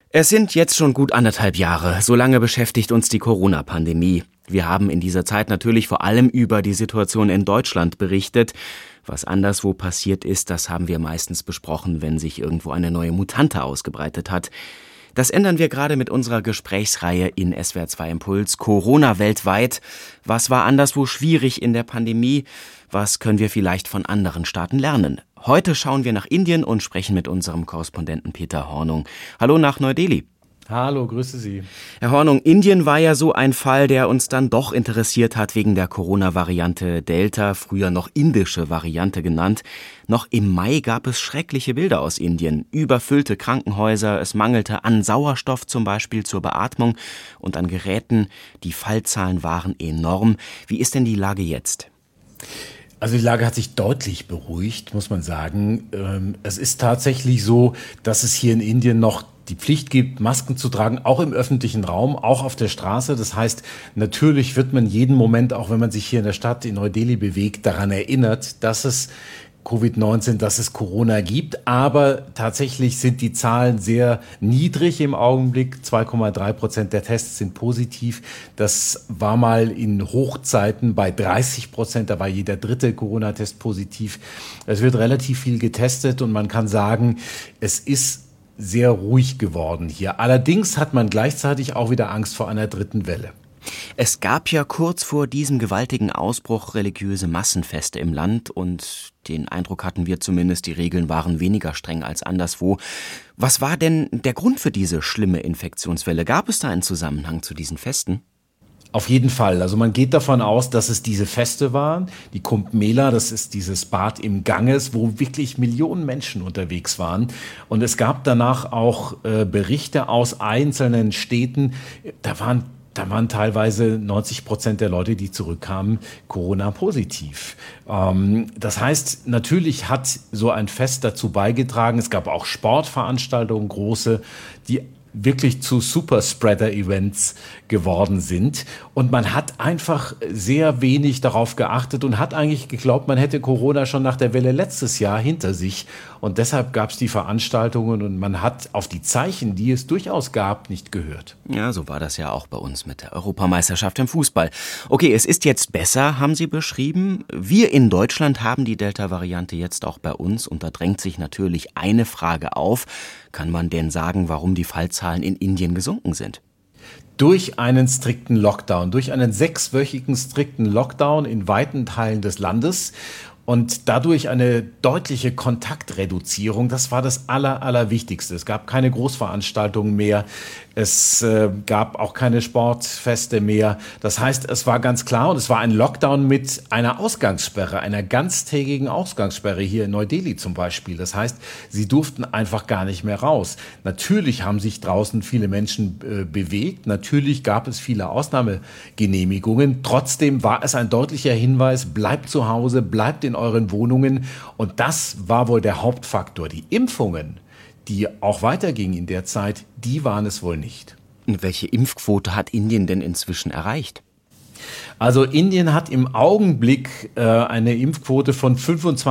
Es sind jetzt schon gut 1,5 Jahre. So lange beschäftigt uns die Corona-Pandemie. Wir haben in dieser Zeit natürlich vor allem über die Situation in Deutschland berichtet. Was anderswo passiert ist, das haben wir meistens besprochen, wenn sich irgendwo eine neue Mutante ausgebreitet hat. Das ändern wir gerade mit unserer Gesprächsreihe in SWR 2 Impuls. Corona weltweit. Was war anderswo schwierig in der Pandemie? Was können wir vielleicht von anderen Staaten lernen? Heute schauen wir nach Indien und sprechen mit unserem Korrespondenten Peter Hornung. Hallo nach Neu-Delhi. Hallo, grüße Sie. Herr Hornung, Indien war ja so ein Fall, der uns dann doch interessiert hat wegen der Corona-Variante Delta, früher noch indische Variante genannt. Noch im Mai gab es schreckliche Bilder aus Indien. Überfüllte Krankenhäuser, es mangelte an Sauerstoff zum Beispiel zur Beatmung und an Geräten. Die Fallzahlen waren enorm. Wie ist denn die Lage jetzt? Also die Lage hat sich deutlich beruhigt, muss man sagen. Es ist tatsächlich so, dass es hier in Indien noch die Pflicht gibt, Masken zu tragen, auch im öffentlichen Raum, auch auf der Straße. Das heißt, natürlich wird man jeden Moment, auch wenn man sich hier in der Stadt in Neu-Delhi bewegt, daran erinnert, dass es Covid-19, dass es Corona gibt. Aber tatsächlich sind die Zahlen sehr niedrig im Augenblick. 2,3% der Tests sind positiv. Das war mal in Hochzeiten bei 30%. Da war jeder dritte Corona-Test positiv. Es wird relativ viel getestet und man kann sagen, es ist sehr ruhig geworden hier. Allerdings hat man gleichzeitig auch wieder Angst vor einer dritten Welle. Es gab ja kurz vor diesem gewaltigen Ausbruch religiöse Massenfeste im Land und den Eindruck hatten wir zumindest, die Regeln waren weniger streng als anderswo. Was war denn der Grund für diese schlimme Infektionswelle? Gab es da einen Zusammenhang zu diesen Festen? Auf jeden Fall. Also man geht davon aus, dass es diese Feste waren. Die Kumbh Mela, das ist dieses Bad im Ganges, wo wirklich Millionen Menschen unterwegs waren. Und es gab danach auch Berichte aus einzelnen Städten. Da waren teilweise 90% der Leute, die zurückkamen, Corona-positiv. Das heißt, natürlich hat so ein Fest dazu beigetragen. Es gab auch Sportveranstaltungen, große, die wirklich zu Superspreader-Events geworden sind. Und man hat einfach sehr wenig darauf geachtet und hat eigentlich geglaubt, man hätte Corona schon nach der Welle letztes Jahr hinter sich. Und deshalb gab es die Veranstaltungen und man hat auf die Zeichen, die es durchaus gab, nicht gehört. Ja, so war das ja auch bei uns mit der Europameisterschaft im Fußball. Okay, es ist jetzt besser, haben Sie beschrieben. Wir in Deutschland haben die Delta-Variante jetzt auch bei uns. Und da drängt sich natürlich eine Frage auf. Kann man denn sagen, warum die Fallzahlen in Indien gesunken sind? Durch einen strikten Lockdown, durch einen 6-wöchigen strikten Lockdown in weiten Teilen des Landes und dadurch eine deutliche Kontaktreduzierung. Das war das Allerwichtigste. Es gab keine Großveranstaltungen mehr. Es gab auch keine Sportfeste mehr. Das heißt, es war ganz klar und es war ein Lockdown mit einer Ausgangssperre, einer ganztägigen Ausgangssperre hier in Neu-Delhi zum Beispiel. Das heißt, sie durften einfach gar nicht mehr raus. Natürlich haben sich draußen viele Menschen bewegt. Natürlich gab es viele Ausnahmegenehmigungen. Trotzdem war es ein deutlicher Hinweis, bleibt zu Hause, bleibt in euren Wohnungen. Und das war wohl der Hauptfaktor. Die Impfungen, die auch weitergingen in der Zeit, die waren es wohl nicht. Und welche Impfquote hat Indien denn inzwischen erreicht? Also Indien hat im Augenblick eine Impfquote von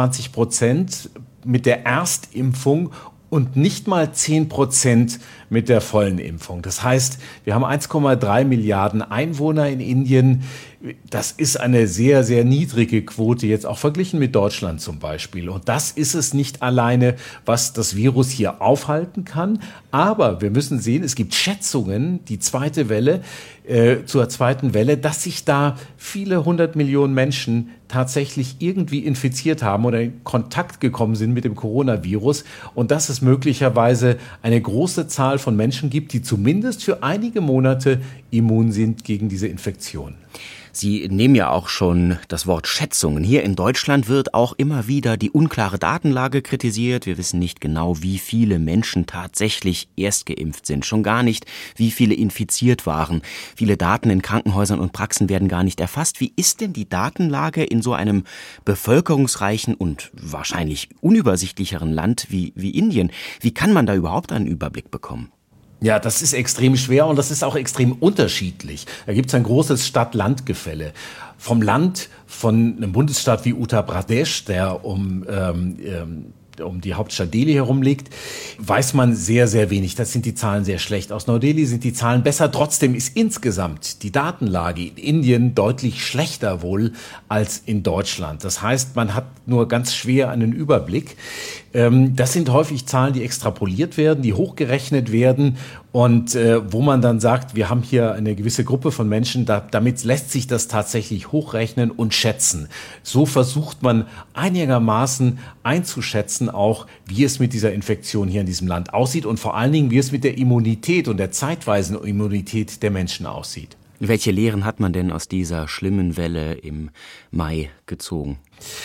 25% mit der Erstimpfung und nicht mal 10% mit der vollen Impfung. Das heißt, wir haben 1,3 Milliarden Einwohner in Indien. Das ist eine sehr, sehr niedrige Quote, jetzt auch verglichen mit Deutschland zum Beispiel. Und das ist es nicht alleine, was das Virus hier aufhalten kann. Aber wir müssen sehen, es gibt Schätzungen, die zweite Welle, zur zweiten Welle, dass sich da viele 100 Millionen Menschen tatsächlich irgendwie infiziert haben oder in Kontakt gekommen sind mit dem Coronavirus und dass es möglicherweise eine große Zahl von Menschen gibt, die zumindest für einige Monate immun sind gegen diese Infektion. Sie nehmen ja auch schon das Wort Schätzungen. Hier in Deutschland wird auch immer wieder die unklare Datenlage kritisiert. Wir wissen nicht genau, wie viele Menschen tatsächlich erst geimpft sind. Schon gar nicht, wie viele infiziert waren. Viele Daten in Krankenhäusern und Praxen werden gar nicht erfasst. Wie ist denn die Datenlage in so einem bevölkerungsreichen und wahrscheinlich unübersichtlicheren Land wie Indien? Wie kann man da überhaupt einen Überblick bekommen? Ja, das ist extrem schwer und das ist auch extrem unterschiedlich. Da gibt es ein großes Stadt-Land-Gefälle. Vom Land, von einem Bundesstaat wie Uttar Pradesh, der um um die Hauptstadt Delhi herum liegt, weiß man sehr, sehr wenig. Das sind die Zahlen sehr schlecht. Aus Neu-Delhi sind die Zahlen besser. Trotzdem ist insgesamt die Datenlage in Indien deutlich schlechter wohl als in Deutschland. Das heißt, man hat nur ganz schwer einen Überblick. Das sind häufig Zahlen, die extrapoliert werden, die hochgerechnet werden und wo man dann sagt, wir haben hier eine gewisse Gruppe von Menschen, damit lässt sich das tatsächlich hochrechnen und schätzen. So versucht man einigermaßen einzuschätzen auch, wie es mit dieser Infektion hier in diesem Land aussieht und vor allen Dingen, wie es mit der Immunität und der zeitweisen Immunität der Menschen aussieht. Welche Lehren hat man denn aus dieser schlimmen Welle im Mai gezogen?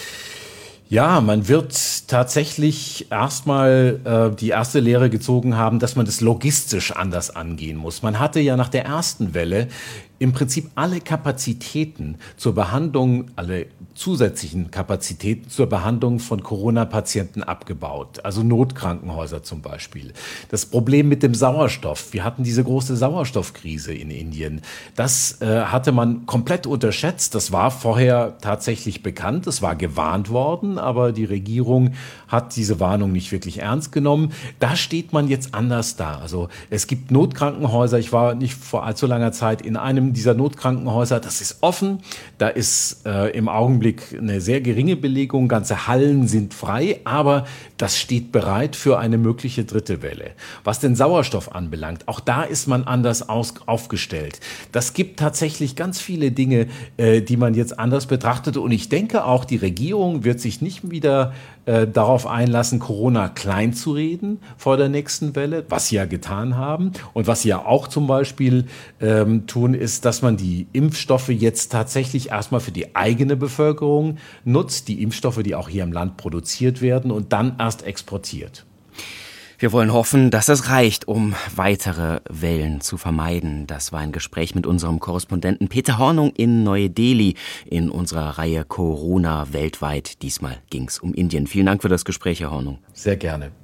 Ja, man wird tatsächlich erstmal die erste Lehre gezogen haben, dass man das logistisch anders angehen muss. Man hatte ja nach der ersten Welle im Prinzip alle Kapazitäten zur Behandlung, alle zusätzlichen Kapazitäten zur Behandlung von Corona-Patienten abgebaut. Also Notkrankenhäuser zum Beispiel. Das Problem mit dem Sauerstoff. Wir hatten diese große Sauerstoffkrise in Indien. Das hatte man komplett unterschätzt. Das war vorher tatsächlich bekannt. Es war gewarnt worden, aber die Regierung hat diese Warnung nicht wirklich ernst genommen. Da steht man jetzt anders da. Also es gibt Notkrankenhäuser. Ich war nicht vor allzu langer Zeit in einem dieser Notkrankenhäuser. Das ist offen. Da ist im Augenblick eine sehr geringe Belegung. Ganze Hallen sind frei, aber das steht bereit für eine mögliche dritte Welle. Was den Sauerstoff anbelangt, auch da ist man anders aufgestellt. Das gibt tatsächlich ganz viele Dinge, die man jetzt anders betrachtet. Und ich denke auch, die Regierung wird sich nicht wieder darauf einlassen, Corona klein zu reden vor der nächsten Welle, was sie ja getan haben. Und was sie ja auch zum Beispiel tun, ist, dass man die Impfstoffe jetzt tatsächlich erstmal für die eigene Bevölkerung nutzt, die Impfstoffe, die auch hier im Land produziert werden und dann erst exportiert. Wir wollen hoffen, dass es reicht, um weitere Wellen zu vermeiden. Das war ein Gespräch mit unserem Korrespondenten Peter Hornung in Neu-Delhi in unserer Reihe Corona weltweit. Diesmal ging es um Indien. Vielen Dank für das Gespräch, Herr Hornung. Sehr gerne.